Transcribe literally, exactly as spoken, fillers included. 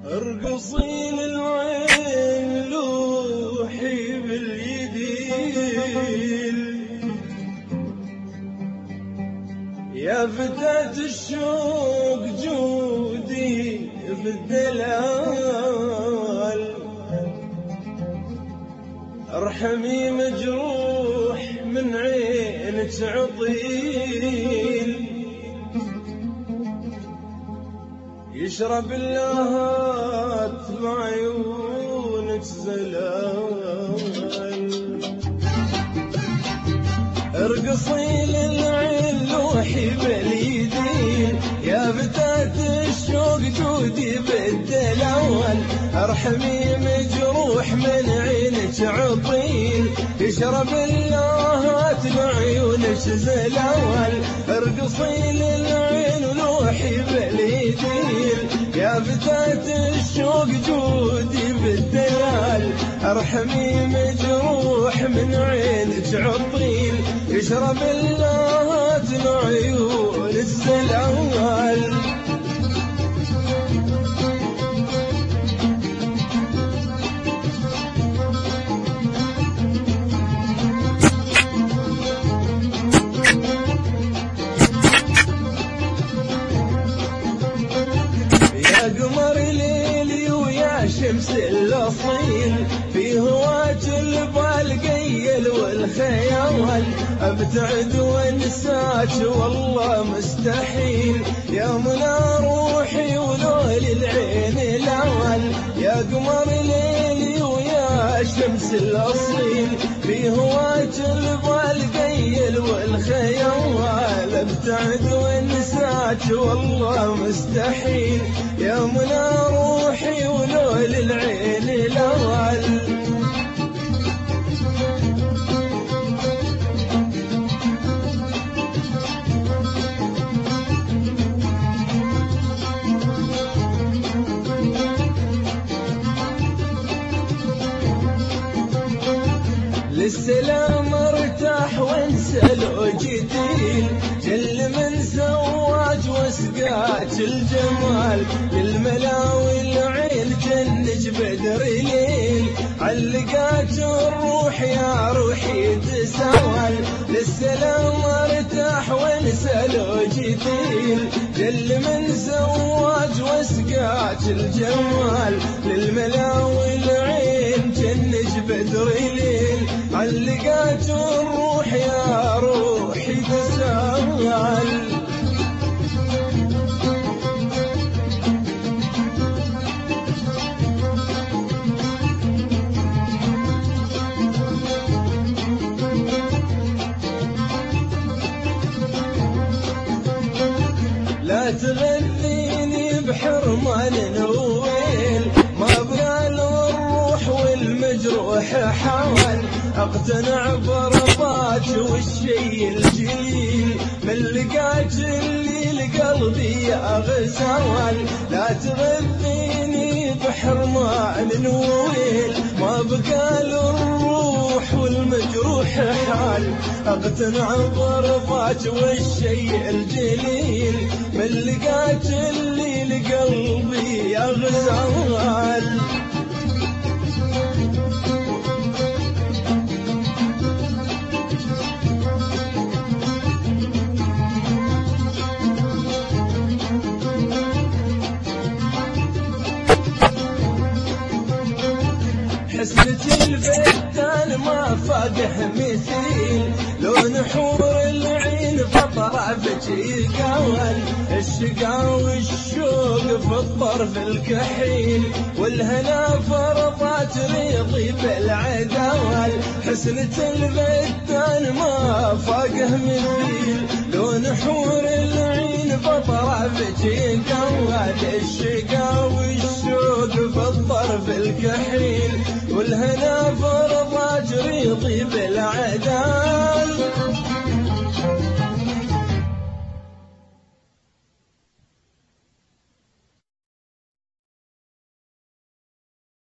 ارقصي للعين لوحي باليدين يا فتاة الشوق جودي بالدلال ارحمي مجروح من عينك عطيل يشرب اللهات بعيونك زلال ارقصي للعين لوحي باليدين يا فتاة الشوق جودي بالدلال ارحمي مجروح من عينك عطيل يشرب اللهات بعيونك زلال ارقصي للعين لوحي باليدين يا فتاة الشوق جودي بالدلال ارحمي مجروح من عينك عطيل يشرب اللهات بعيون الزلال يا قمر ليلي ويا شمس الأصيل في هواك البال قيل والخيال ابتعد وانساك والله مستحيل يا منى روحي ولول العين الاول يا قمر ليلي ويا شمس الأصيل في هواك البال قيل والخيال ابتعد وانساك والله مستحيل يا منى روحي ولول العين الاول للسلام ارتاح وانسى لو جديل جل من زواج واسقاك الجمال للملاوي العين جنج بدر ليل علقاك الروح يا روحي تساوال للسلام ارتاح وانسى لو جديل جل من زواج واسقاك الجمال للملاوي العين جنج بدر ليل علقات الروح يا روحي تساوال لا تغنيني بحرمان نويل ما بقى الروح والمجروح حاول اقتنع برضاك والشي الجليل من لقاك اللي لقلبي يا غزال لا تغنيني بحرمان نويل ما بقى الروح والمجروح حال اقتنع برضاك والشي الجليل من لقاك اللي لقلبي يا غزال حسنة الفتان ما فاقه مثيل لون حور العين فطرع بجي قاول الشقا والشوق في الطرف الكحيل والهنا فرضات ريضي بالعداول حسنة الفتان ما فاقه مثيل لون حور العين فطرع بجي قاول الشقا والشوق في الطرف الكحيل والهنا فرض ريضي بالعدا